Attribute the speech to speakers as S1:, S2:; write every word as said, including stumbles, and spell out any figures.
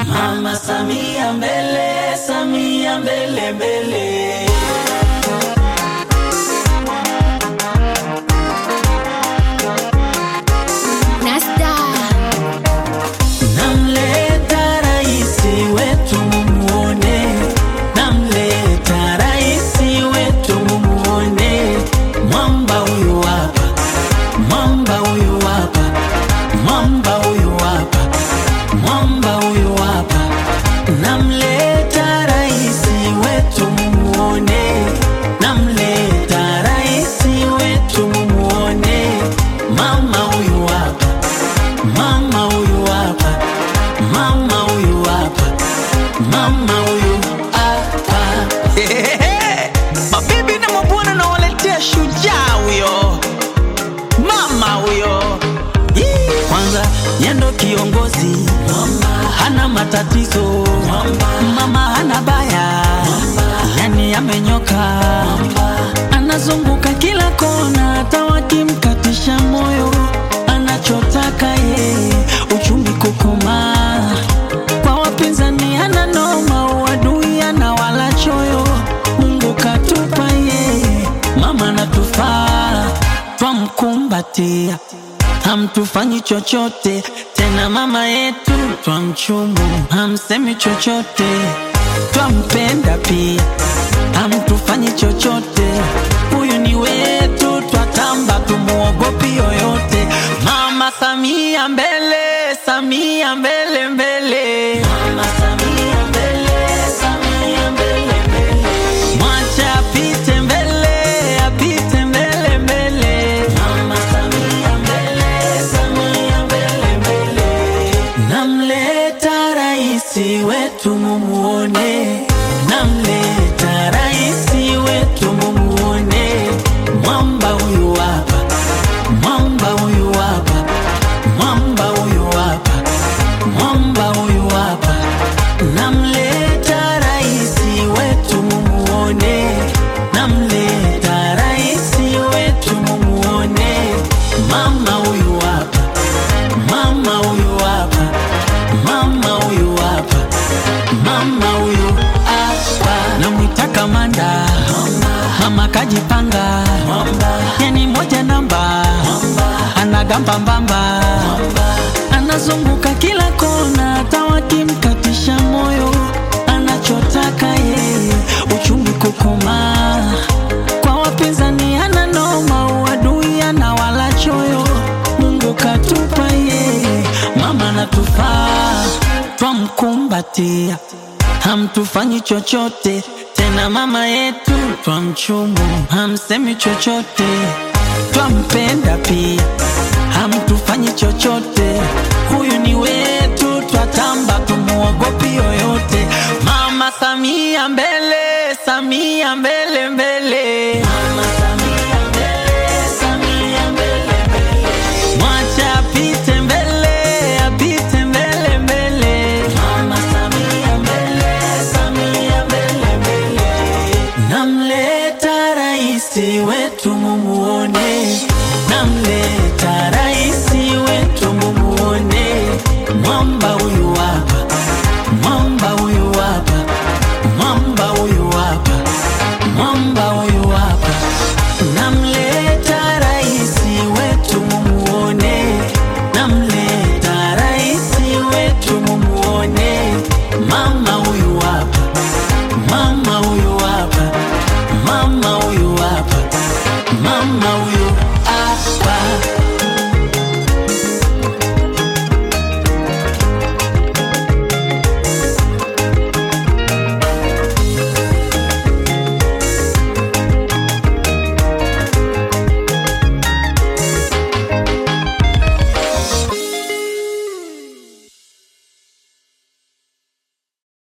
S1: Mama Samia mbele, Samia mbele mbele.
S2: Nasta
S1: Namleta raisi wetu mumuone, namleta raisi wetu mumuone. Mwamba huyu hapa, mwamba huyu hapa, mwamba huyu hapa, mwamba huyu hapa. Namleta raisi wetu mumuone, namleta raisi wetu mumuone. Mama huyu hapa, mama huyu hapa, mama huyu hapa, mama huyu hapa. Mabibi na mabwana na waletea shujaa huyo, mama huyo. Kwanza yendo kiongozi, mama hana matatizo, mama, mama hana baya, mama, yani amenyoka, mama, anazunguka kila kona, hata wakimkatisha moyo anachotaka ye uchumi kukoma. Kwa wapinzani hana noma, uadui ana wala choyo. Mungu katupa ye, mama natufaa, twamkumbatia, hamtufanyi chochote tena. Mama yetu twamchumu, hamsemi chochote, twampenda pia, hamtufanyi chochote. Huyu ni wetu, twatamba, tumuogopi yoyote. Mama Samia mbele, Samia mbele mbele. Mama Samia mbele, Samia mbele mbele. Mwacha apite mbele, apite mbele mbele. Mama Samia mbele, Samia mbele mbele. Namleta raisi wetu mumuone, namleta raisi wetu mumuone. Mwamba huyu hapa, mwamba huyu hapa, mwamba huyu hapa, mwamba huyu hapa. Namleta raisi wetu mumuone, namleta raisi wetu mumuone. Mama huyu hapa, mama huyu hapa, mama huyu hapa, mama huyu hapa. Namwita kamanda, mama kajipanga, yani moja namba, anagamba mbamba, anazunguka kila kona, hata wakimkatisha moyo anachotaka yeye uchumi kukoma. Kwa wapinzani hana noma, uadui ana wala choyo. Mungu katupa yeye, mama natufaa, twamkumbatia, hamtufanyi chochote tena. Mama yetu twamchumu, hamsemi chochote, twampenda pia, hamtufanyi chochote. Huyu ni wetu, twatamba, tumuogopi yoyote. Mama Samia mbele, Samia mbele.